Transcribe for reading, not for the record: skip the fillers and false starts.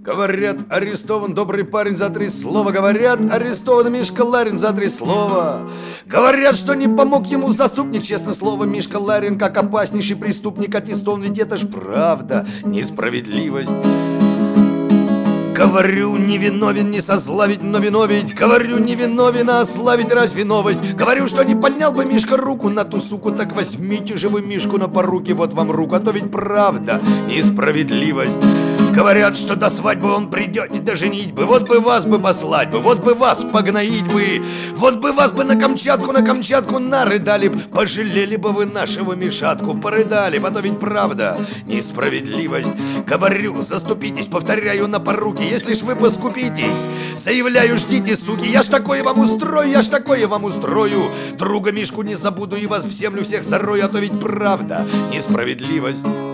Говорят, арестован добрый парень за 3 слова. Говорят, арестован Мишка Ларин за 3 слова. Говорят, что не помог ему заступник. Честное слово, Мишка Ларин как опаснейший преступник аттестован. Ведь это ж правда, несправедливость. Говорю, не виновен, не сославить, но виновить. Говорю, не виновен, а ославить разве новость? Говорю, что не поднял бы Мишка руку на ту суку. Так возьмите же вы Мишку на поруки, вот вам руку. А то ведь правда, несправедливость. Говорят, что до свадьбы он придет, не до женитьбы. Вот бы вас бы послать бы, вот бы вас погноить бы. Вот бы вас бы на Камчатку нарыдали б. Пожалели бы вы нашего Мишатку, порыдали б. А то ведь правда, несправедливость. Говорю, заступитесь, повторяю, на поруки. Если ж вы поскупитесь, заявляю, ждите, суки. Я ж такое вам устрою, я ж такое вам устрою. Друга Мишку не забуду и вас в землю всех зарою. А то ведь правда, несправедливость.